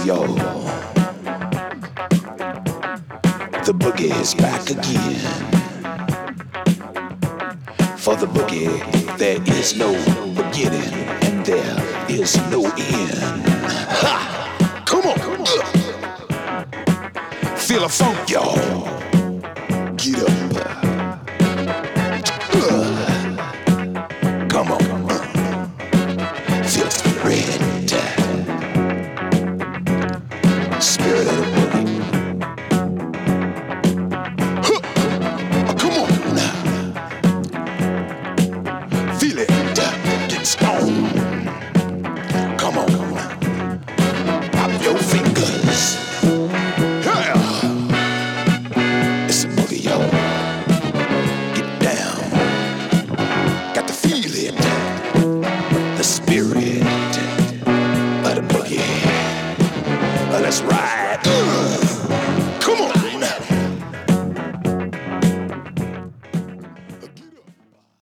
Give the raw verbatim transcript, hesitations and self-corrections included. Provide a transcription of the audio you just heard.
y'all. The boogie is back again. For the boogie, there is no beginning and there is no end. Ha! Come on! Uh. Feel a funk, y'all. Get up. Uh. Come on. Uh. Feel spirit. Spirit of the boogie. Huh. Oh, come on now. Feel it. Get stoned. Come on. Pop your fingers. Yeah. It's a boogie, y'all. Get down. Got to feel it. The spirit of the boogie. Let's ride. Uh.